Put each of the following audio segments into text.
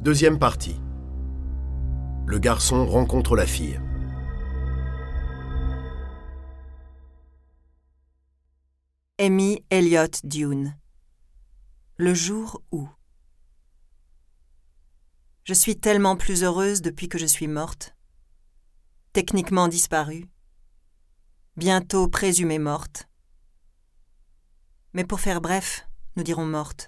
Deuxième partie. Le garçon rencontre la fille. Amy Elliott Dune. Le jour où. Je suis tellement plus heureuse depuis que je suis morte. Techniquement disparue. Bientôt présumée morte. Mais pour faire bref, nous dirons morte.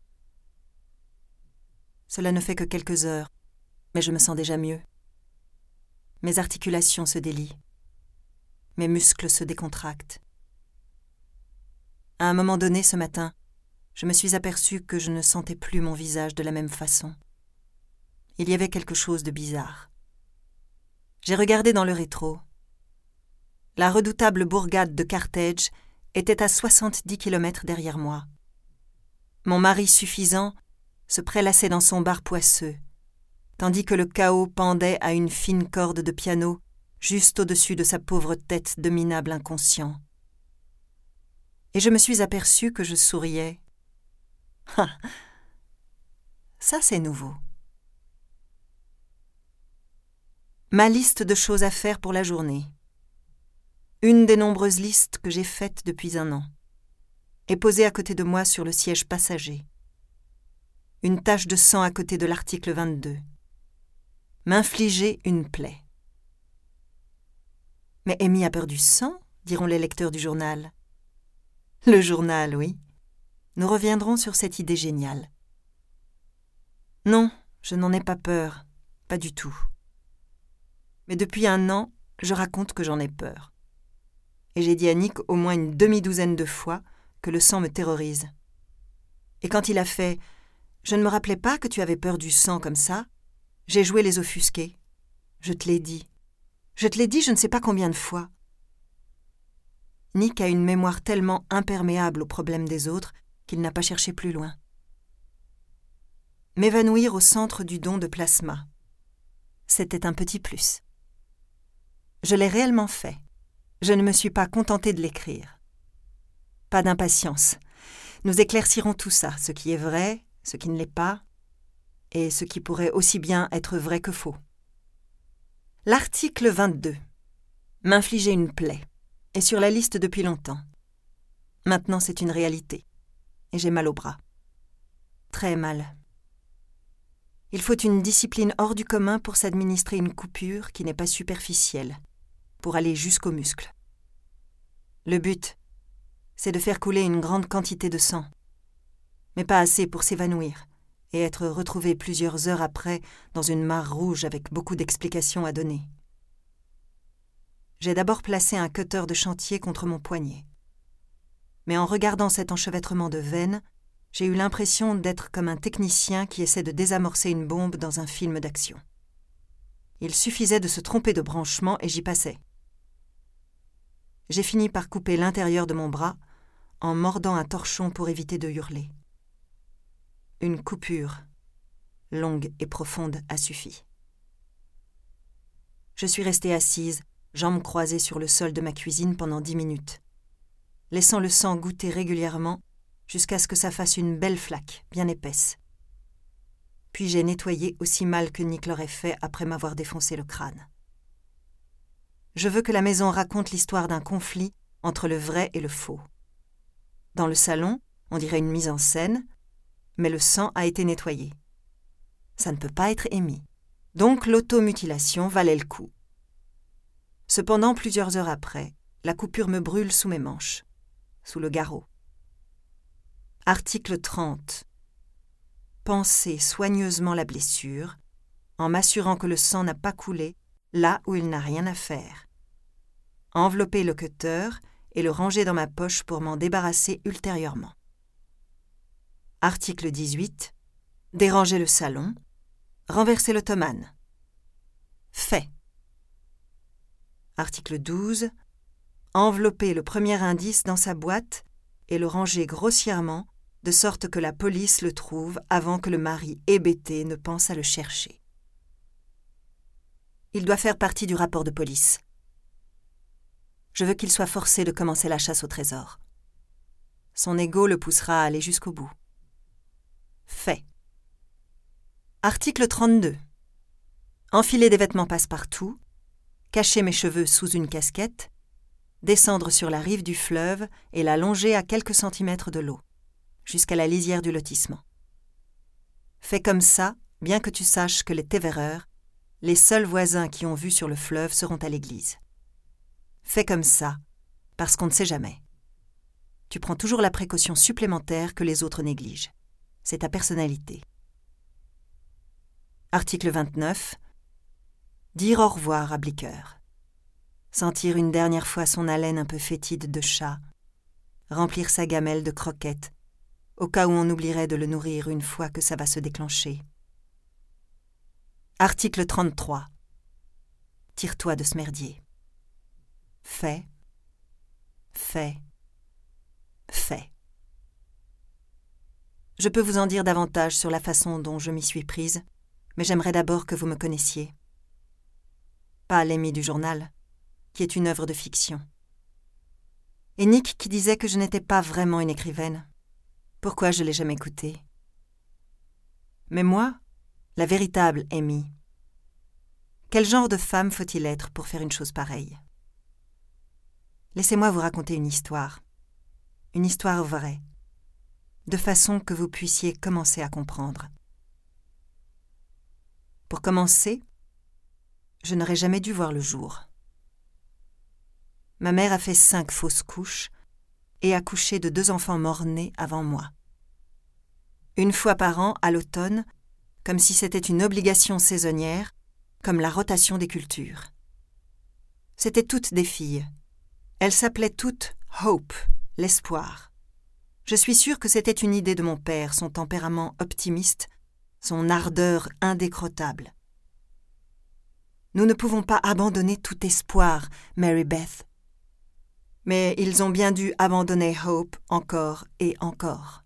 Cela ne fait que quelques heures, mais je me sens déjà mieux. Mes articulations se délient. Mes muscles se décontractent. À un moment donné, ce matin, je me suis aperçue que je ne sentais plus mon visage de la même façon. Il y avait quelque chose de bizarre. J'ai regardé dans le rétro. La redoutable bourgade de Carthage était à 70 km derrière moi. Mon mari suffisant se prélassait dans son bar poisseux, tandis que le chaos pendait à une fine corde de piano juste au-dessus de sa pauvre tête de minable inconscient. Et je me suis aperçue que je souriais. Ah, ça c'est nouveau. Ma liste de choses à faire pour la journée. Une des nombreuses listes que j'ai faites depuis 1 an, est posée à côté de moi sur le siège passager. Une tache de sang à côté de l'article 22. M'infliger une plaie. Mais Amy a peur du sang, diront les lecteurs du journal. Le journal, oui. Nous reviendrons sur cette idée géniale. Non, je n'en ai pas peur, pas du tout. Mais depuis 1 an, je raconte que j'en ai peur. Et j'ai dit à Nick au moins une demi-douzaine de fois que le sang me terrorise. Et quand il a fait « Je ne me rappelais pas que tu avais peur du sang comme ça », j'ai joué les offusqués. Je te l'ai dit. Je te l'ai dit je ne sais pas combien de fois. Nick a une mémoire tellement imperméable aux problèmes des autres qu'il n'a pas cherché plus loin. M'évanouir au centre du don de plasma. C'était un petit plus. Je l'ai réellement fait. Je ne me suis pas contentée de l'écrire. Pas d'impatience. Nous éclaircirons tout ça, ce qui est vrai, ce qui ne l'est pas, et ce qui pourrait aussi bien être vrai que faux. L'article 22. M'infliger une plaie est sur la liste depuis longtemps. Maintenant, c'est une réalité, et j'ai mal au bras. Très mal. Il faut une discipline hors du commun pour s'administrer une coupure qui n'est pas superficielle, pour aller jusqu'aux muscles. Le but, c'est de faire couler une grande quantité de sang, mais pas assez pour s'évanouir et être retrouvé plusieurs heures après dans une mare rouge avec beaucoup d'explications à donner. J'ai d'abord placé un cutter de chantier contre mon poignet. Mais en regardant cet enchevêtrement de veines, j'ai eu l'impression d'être comme un technicien qui essaie de désamorcer une bombe dans un film d'action. Il suffisait de se tromper de branchement et j'y passais. J'ai fini par couper l'intérieur de mon bras en mordant un torchon pour éviter de hurler. Une coupure, longue et profonde, a suffi. Je suis restée assise, jambes croisées sur le sol de ma cuisine pendant 10 minutes, laissant le sang goutter régulièrement jusqu'à ce que ça fasse une belle flaque, bien épaisse. Puis j'ai nettoyé aussi mal que Nick l'aurait fait après m'avoir défoncé le crâne. Je veux que la maison raconte l'histoire d'un conflit entre le vrai et le faux. Dans le salon, on dirait une mise en scène, mais le sang a été nettoyé. Ça ne peut pas être Amy. Donc l'automutilation valait le coup. Cependant, plusieurs heures après, la coupure me brûle sous mes manches, sous le garrot. Article 30. Panser soigneusement la blessure, en m'assurant que le sang n'a pas coulé là où il n'a rien à faire. Envelopper le cutter et le ranger dans ma poche pour m'en débarrasser ultérieurement. Article 18. Déranger le salon, renverser l'ottomane. Fait. Article 12. Envelopper le premier indice dans sa boîte et le ranger grossièrement de sorte que la police le trouve avant que le mari hébété ne pense à le chercher. Il doit faire partie du rapport de police. Je veux qu'il soit forcé de commencer la chasse au trésor. Son ego le poussera à aller jusqu'au bout. Fait. Article 32. Enfiler des vêtements passe-partout, cacher mes cheveux sous une casquette, descendre sur la rive du fleuve et la longer à quelques centimètres de l'eau, jusqu'à la lisière du lotissement. Fais comme ça, bien que tu saches que les tévéreurs, les seuls voisins qui ont vu sur le fleuve, seront à l'église. Fais comme ça, parce qu'on ne sait jamais. Tu prends toujours la précaution supplémentaire que les autres négligent. C'est ta personnalité. Article 29. Dire au revoir à Blicker. Sentir une dernière fois son haleine un peu fétide de chat. Remplir sa gamelle de croquettes, au cas où on oublierait de le nourrir une fois que ça va se déclencher. Article 33. Tire-toi de ce merdier. Fais. Fais. Fais. Je peux vous en dire davantage sur la façon dont je m'y suis prise, mais j'aimerais d'abord que vous me connaissiez. Pas l'Amy du journal, qui est une œuvre de fiction. Et Nick qui disait que je n'étais pas vraiment une écrivaine. Pourquoi je ne l'ai jamais écouté? Mais moi, la véritable Amy. Quel genre de femme faut-il être pour faire une chose pareille? Laissez-moi vous raconter une histoire vraie, de façon que vous puissiez commencer à comprendre. Pour commencer, je n'aurais jamais dû voir le jour. Ma mère a fait 5 fausses couches et a couché de 2 enfants morts-nés avant moi. Une fois par an, à l'automne, comme si c'était une obligation saisonnière, comme la rotation des cultures. C'étaient toutes des filles. Elles s'appelaient toutes Hope, l'espoir. Je suis sûre que c'était une idée de mon père, son tempérament optimiste, son ardeur indécrottable. Nous ne pouvons pas abandonner tout espoir, Mary Beth. Mais ils ont bien dû abandonner Hope encore et encore.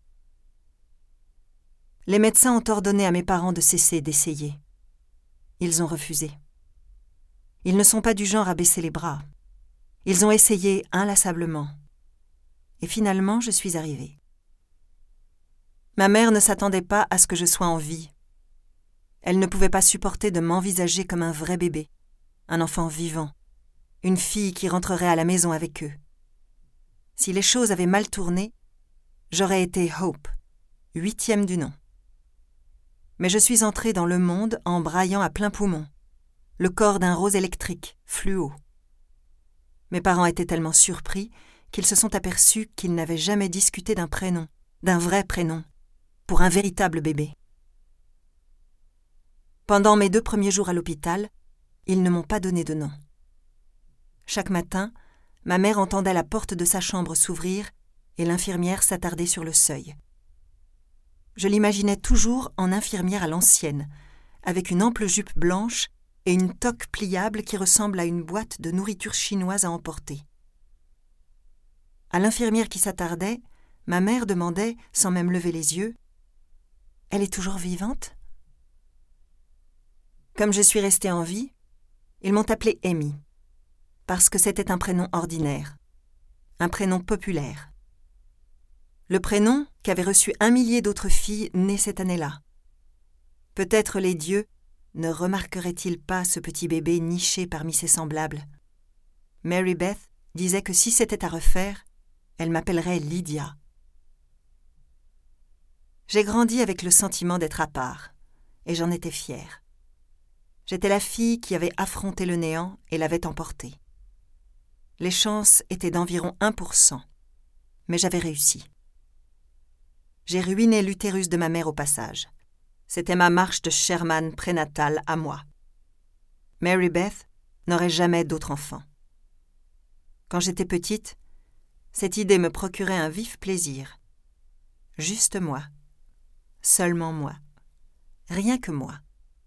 Les médecins ont ordonné à mes parents de cesser d'essayer. Ils ont refusé. Ils ne sont pas du genre à baisser les bras. Ils ont essayé inlassablement. Et finalement, je suis arrivée. Ma mère ne s'attendait pas à ce que je sois en vie. Elle ne pouvait pas supporter de m'envisager comme un vrai bébé, un enfant vivant, une fille qui rentrerait à la maison avec eux. Si les choses avaient mal tourné, j'aurais été Hope, 8e du nom. Mais je suis entrée dans le monde en braillant à plein poumon, le corps d'un rose électrique, fluo. Mes parents étaient tellement surpris qu'ils se sont aperçus qu'ils n'avaient jamais discuté d'un prénom, d'un vrai prénom, pour un véritable bébé. Pendant mes 2 premiers jours à l'hôpital, ils ne m'ont pas donné de nom. Chaque matin, ma mère entendait la porte de sa chambre s'ouvrir et l'infirmière s'attarder sur le seuil. Je l'imaginais toujours en infirmière à l'ancienne, avec une ample jupe blanche et une toque pliable qui ressemble à une boîte de nourriture chinoise à emporter. À l'infirmière qui s'attardait, ma mère demandait, sans même lever les yeux, « Elle est toujours vivante ?» Comme je suis restée en vie, ils m'ont appelée Amy, parce que c'était un prénom ordinaire, un prénom populaire. Le prénom qu'avaient reçu 1 millier d'autres filles nées cette année-là. Peut-être les dieux ne remarqueraient-ils pas ce petit bébé niché parmi ses semblables. Mary Beth disait que si c'était à refaire, elle m'appellerait Lydia. J'ai grandi avec le sentiment d'être à part, et j'en étais fière. J'étais la fille qui avait affronté le néant et l'avait emporté. Les chances étaient d'environ 1%, mais j'avais réussi. J'ai ruiné l'utérus de ma mère au passage. C'était ma marche de Sherman prénatale à moi. Mary Beth n'aurait jamais d'autre enfant. Quand j'étais petite, cette idée me procurait un vif plaisir. Juste moi. Seulement moi. Rien que moi.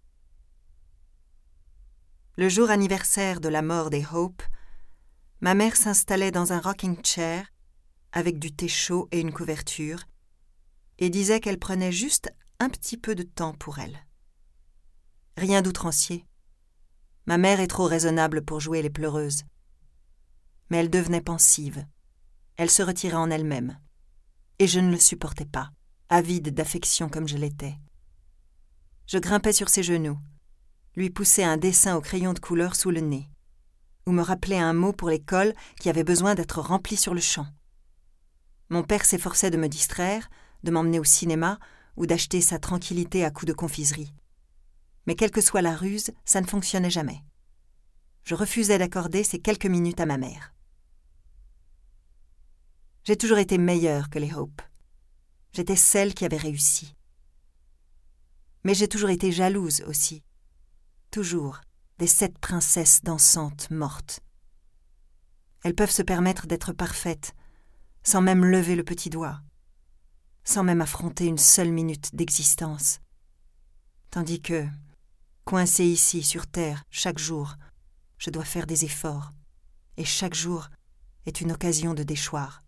Le jour anniversaire de la mort des Hope, ma mère s'installait dans un rocking chair avec du thé chaud et une couverture et disait qu'elle prenait juste un petit peu de temps pour elle. Rien d'outrancier. Ma mère est trop raisonnable pour jouer les pleureuses. Mais elle devenait pensive. Elle se retirait en elle-même. Et je ne le supportais pas, avide d'affection comme je l'étais. Je grimpais sur ses genoux, lui poussais un dessin au crayon de couleur sous le nez, ou me rappelais un mot pour l'école qui avait besoin d'être rempli sur le champ. Mon père s'efforçait de me distraire, de m'emmener au cinéma ou d'acheter sa tranquillité à coups de confiserie. Mais quelle que soit la ruse, ça ne fonctionnait jamais. Je refusais d'accorder ces quelques minutes à ma mère. J'ai toujours été meilleure que les Hope. J'étais celle qui avait réussi. Mais j'ai toujours été jalouse aussi. Toujours, des 7 princesses dansantes mortes. Elles peuvent se permettre d'être parfaites, sans même lever le petit doigt, sans même affronter une seule minute d'existence. Tandis que, coincée ici, sur terre, chaque jour, je dois faire des efforts, et chaque jour est une occasion de déchoir.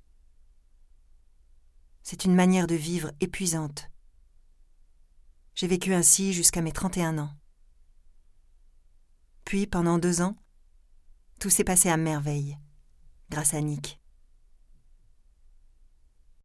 C'est une manière de vivre épuisante. J'ai vécu ainsi jusqu'à mes 31 ans. Puis, pendant 2 ans, tout s'est passé à merveille, grâce à Nick.